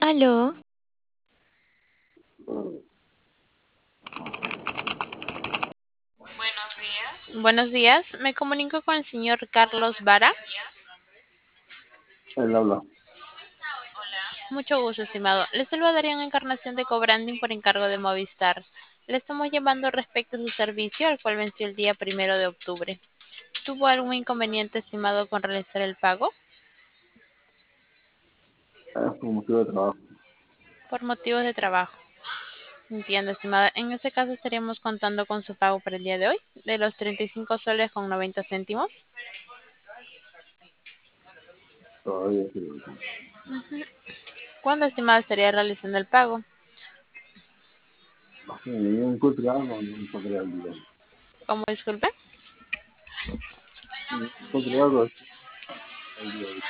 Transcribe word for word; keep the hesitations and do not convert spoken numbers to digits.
Aló, Buenos días, me comunico con el señor Carlos Vara. Él habla. Mucho gusto, estimado. Le saludaría en Encarnación de Cobranding por encargo de Movistar. Le estamos llamando respecto a su servicio, al cual venció el día primero de octubre. ¿Tuvo algún inconveniente, estimado, con realizar el pago? Es por motivo de trabajo. Por motivos de trabajo. Entiendo, estimada. En ese caso estaríamos contando con su pago para el día de hoy, de los treinta y cinco soles con noventa céntimos. Todavía sí lo tengo. ¿Cuándo, estimada, estaría realizando el pago? No sé, yo encontré algo, no encontré el día. ¿Cómo, disculpe? Sí, encontré algo el día.